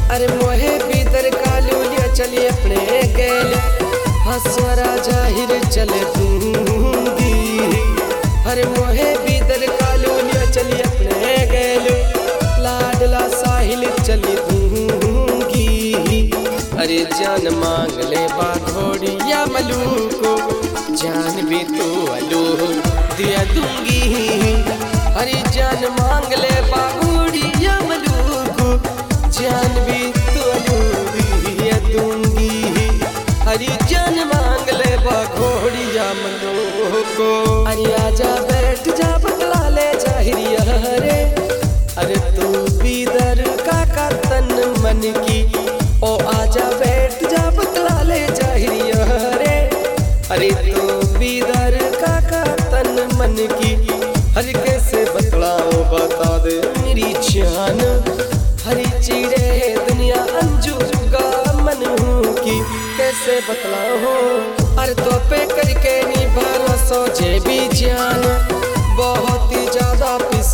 अरे मोहे भीतर कालू लिया चलिए अपने गेल हसरा जाहिर चले दूंगी। अरे मोहे भीतर कालू लिया चलिए अपने गेल लाडला साहिल चली दूंगी। अरे जान मांग ले बाघोड़िया मलू को जान भी तो अलू दिया दूंगी। अरे जान मांग ले बाघोड़िया मलू को जान भी तो अलू दिया दूंगी। अरे जान मांग ले बाघोड़िया मलू को। अरे आजा बैठ जा बतला ले जाहिरिया रे। अरे तू बीदर का तन मन की ओ आजा बैठ जा बतला ले जाहिरिया रे। अरे तू बीदर का तन मन की। हर कैसे बतलाओ बता दे मेरी जान। हरी चिड़े दुनिया अंजुगा मन की कैसे बतलाओ। अरे तो पे करके निभा सोचे भी जान बहुत ही ज्यादा पिस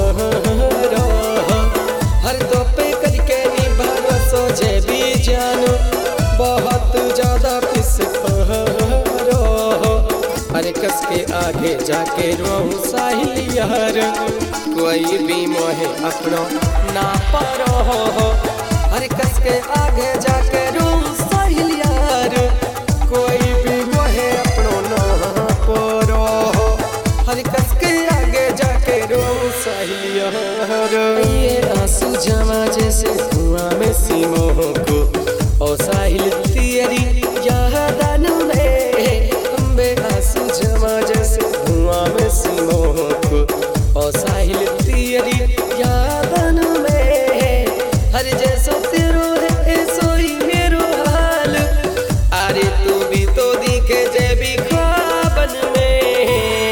हर तो पे करके निभा सोचे भी जान बहुत ज्यादा पिस अरे कस के आगे जाके रोऊं साहिल यार कोई भी मोहे अपनो ना पारो। अरे कस के आगे जाके रोऊं साहिल यार कोई भी मोहे अपनो ना पारो। अरे कस के आगे जाके रोऊं साहिल यार। ये आंसू जमा जैसे कुआं में सीमों को ओ साहिल तेरी यादन में आंसू जमा जैसे धुआं में सीमों को ओ साहिल तेरी यादन में। हर जैसो तेरो है सोई मेरो हाल। अरे तू भी तो दिखे जे भी ख्वाबन में।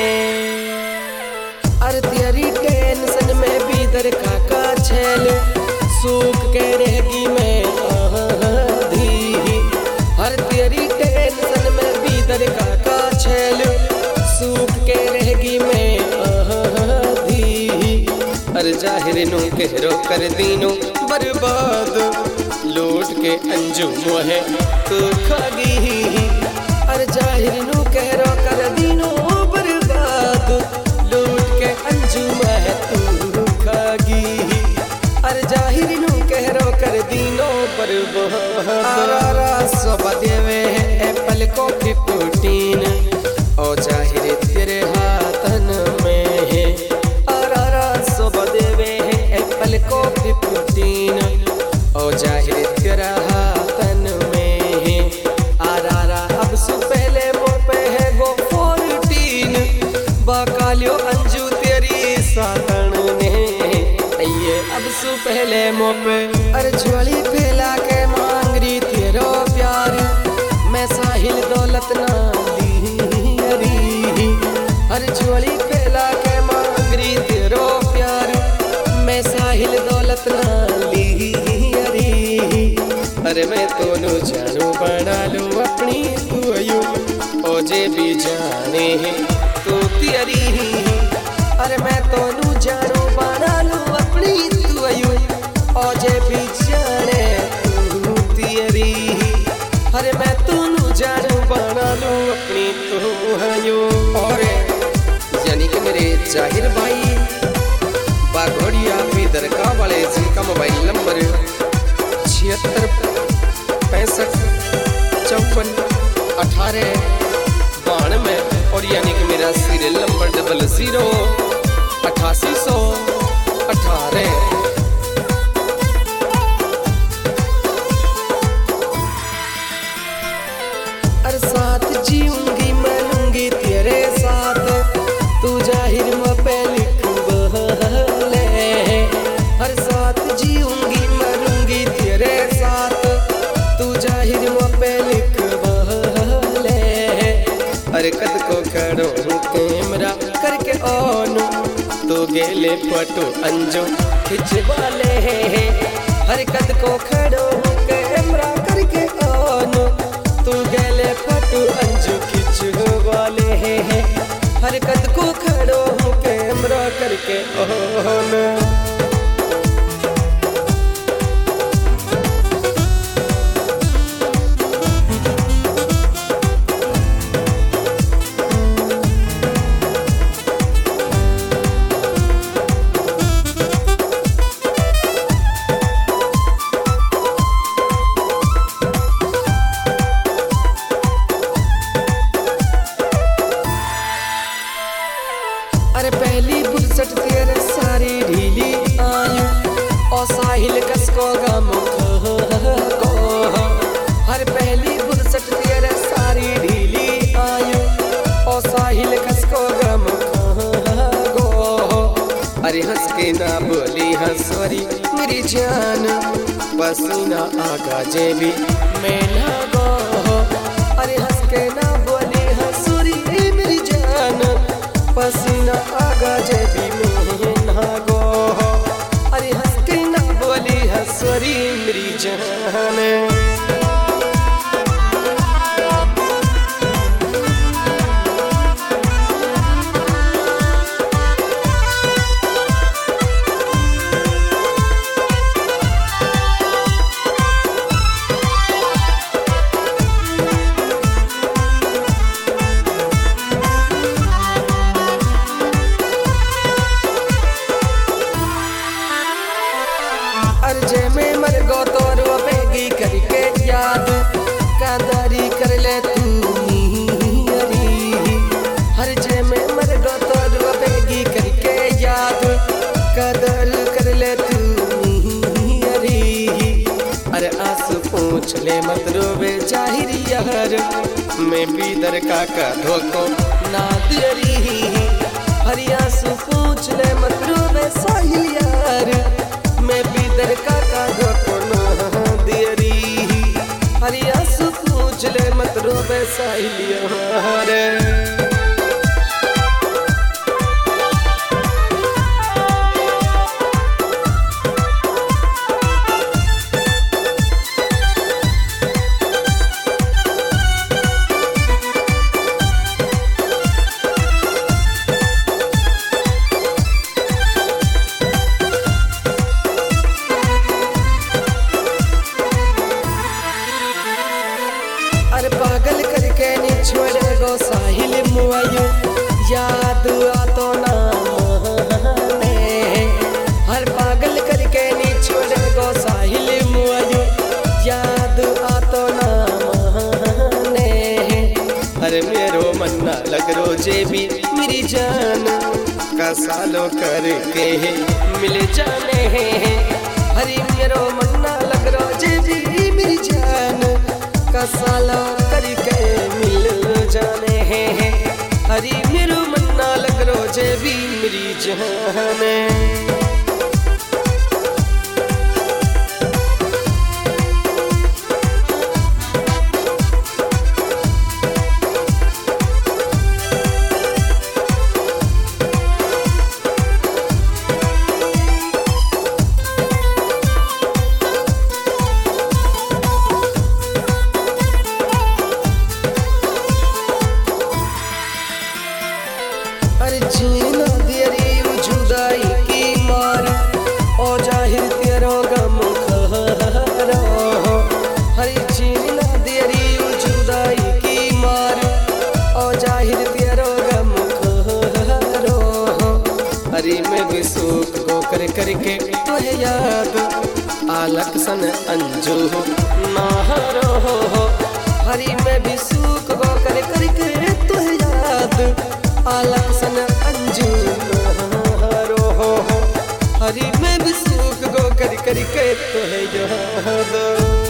अरे तेरी टेंशन में भी दर का छेल सूख के रहेगी मैं आधी। हर तेरी टेंशन में भी दर का छेल सूख के रहेगी मैं आधी। अरे जाहिर नु कहरो कर दीनो बर्बाद लूट के अंजू मोहे तू खागी। अरे जाहिर नु कहरो कर दीनो बर्बाद लूट के अंजू मोहे तू खागी। अरे जाहिर नु कहरो कर दीनो बर्बाद सब देवे एप्पल को की प्रोटीन ओ जाहिर तेरे हाथन में है। अरारा सब देवे एप्पल को की प्रोटीन ओ जाहिर तेरा हाथन में है। अरारा अब से पहले वो पे है गो 14 बकालियो अंजू तेरी साथन ने ये अब से पहले मोपे। अरे झोली फैला के मांग रही तेरो प्यार मैं साहिल दौलत ना दी अरी। अरे झोली फैला के मांग रही तेरो प्यार मैं साहिल दौलत ना ली अरी। अरे मैं तो जानू बना लूं अपनी तू यू ओ जे भी जाने तू तेरी। अरे मैं तो जानू बना लूं अपनी तू यू ओ जे भी जाने तू तेरी। अरे मैं तू जानू बना लूं अपनी तू यू। और यानी कि मेरे जाहिर भाई बाघोड़िया भीतर का वाले जिनका मोबाइल नंबर 76 65 54 18 92 और यानी कि मेरा सीरियल नंबर 00 8800 18। अरे साथ जीऊंगी मरूंगी तेरे साथ तू जाहिर पे लिख बहले। हर साथ जीऊंगी मरूंगी तेरे साथ तू जाहिर पे लिख बहले। अरे कद को खड़ो कैमरा करके ऑन तो गेले फोटो अंजो खिंचवा ले। हर कद को खड़ो कैमरा करके ऑन तू गेले फोटो अंजो खिंचवा ले। हर कद को खड़ो कैमरा करके ऑन। साहिल कसको गम को हर पहली फुर्सत तेरे सारी ढीली आयु ओ साहिल कसको गम को अरे हंस के ना बोली हंसोरी मेरी जान पसीना आगा जेबी में ना गो अरे हंस के ना बोली हंसोरी मेरी जान पसीना आगा जेबी में ना गो अरे हंस के ना बोली हंसोरी मेरी जान। अर्जे में मर गो तो रोबेगी करके याद कादरी कर ले तू हर जे में मर गो तो रोबेगी करके याद कदर कर ले तू अरे आंसू पूछ ले मत रोबे जाहिर यार मैं बीदर का धोको ना तेरी हरी आंसू पूछ ले मत रोबे साहिल यार मैं बीदर का धोको ना दियरी हरी आंसू पूछ ले मत रोबे साहिल यार। अरे पागल करके नहीं छोड़े गो साहिल मुआयु याद आतो ना हर पागल करके नहीं छोड़े गो साहिल मुआयु याद आतो ना अरे मेरो मन्ना लग रोजे भी मेरी जान का सालों करके मिल जाने हरी मेरो मन्ना लग रोजे भी मेरी जान का साला करके मिल जाने हैं हरी मेरो मन्ना लग रोजे भी मेरी जान। अरे जीना तेरी जुदाई की मार ओ जाहिर तेरो गम खरो हरी जीना तेरी जुदाई की मार ओ जाहिर तेरो गम खरो हरी मैं भी सूख को कर करके तुझे याद आलक सन अंजू नाहरो हरी मैं भी सूख को कर करके तुझे याद आलक सन अंजू नाहरो हरी मैं भी सूख को कर करके तुझे याद।